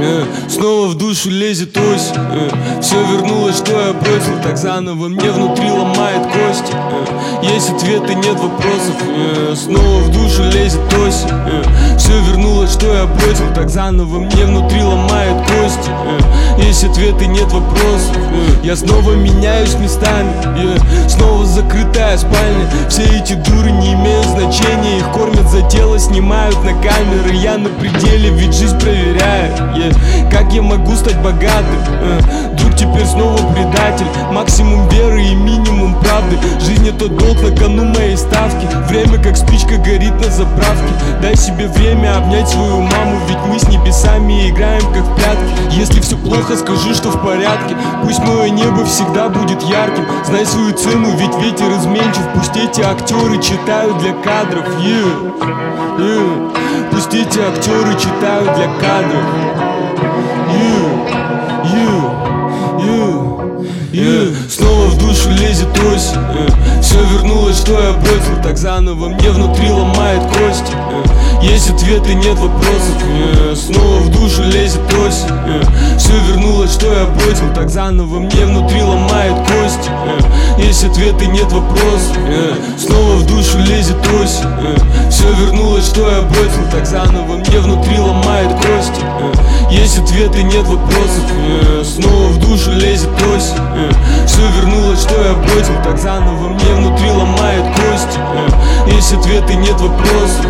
Снова в душу лезет осень, все вернулось, что я бросил, так заново мне внутри ломает кости. Есть ответы, нет вопросов, снова в душу лезет осень, все вернулось, что я бросил, так заново мне внутри ломает кости. Есть ответы, нет вопросов, я снова меняюсь местами, снова закрытая спальня. Все эти дуры не имеют значения, их кормят за тело, снимают на камеры. Я на пределе, ведь жизнь проверяет, как я могу стать богатым? Друг теперь снова предатель, максимум веры и минимум правды. Жизнь это долг, на кону моей ставки. Время как спичка горит на заправке. Дай себе время обнять свою маму, ведь мы с небесами играем как в прятки. Если все плохо, скажи, что в порядке. Пусть мое небо всегда будет ярким. Знай свою цену, ведь ветер изменчив. Пусть эти актеры читают для кадров, Пусть эти актеры читают для кадров. Снова в душу лезет осень, все вернулось, что я бросил, так заново мне внутри ломает кости. Есть ответы, нет вопросов, снова в душу лезет осень, все вернулось, что я бросил, так заново мне внутри ломает кости. Есть ответы, нет вопросов, снова в душу лезет осень, все вернулось, что я бросил, так заново мне внутри ломает кости. Есть ответы, нет вопросов, снова в душу лезет осень, все вернулось, что я бросил, так заново мне внутри ломает кости. Есть ответы, нет вопросов.